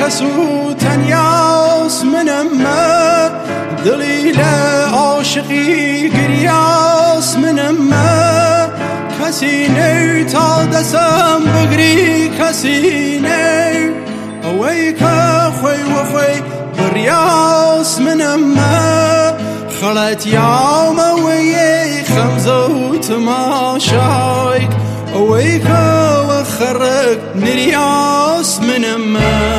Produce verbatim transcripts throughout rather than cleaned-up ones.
كسو تنياس من أما دليل عاشقي قرياس من أما كسيني تادسم بقري كسيني أويك خوي وخوي برياس من أما خلت يوم ويا خمزة وتماشايك أويك وخرك نرياس من أما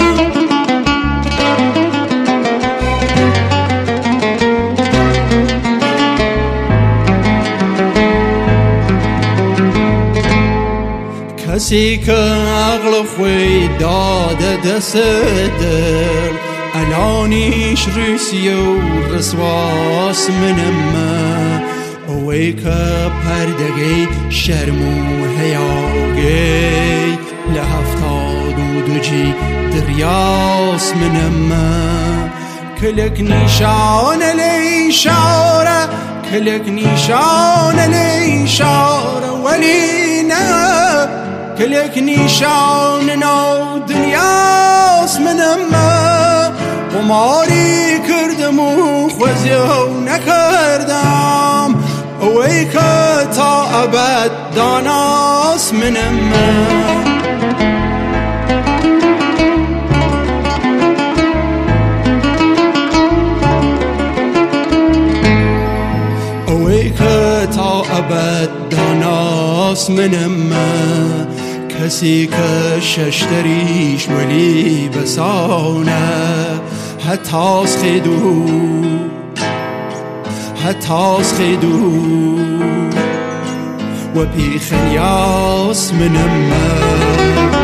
كسي كأغلى خوي داد دسدر الانيش رسيو رسواس من أما أويك پردگی شرمو هیاگی لهفتاد و دوجی دریاس من أما كلك نشان الإشارة كلك نشان الإشارة ولينا كلك نشان نو دنياس من أما وماري كردم وخوزيو نكردم أويك تا أبد داناس من أما أويك تا أبد داناس من أما كسي كششتريش ملي بسانه حتى خدو حتى خدو وبي خنياس من أما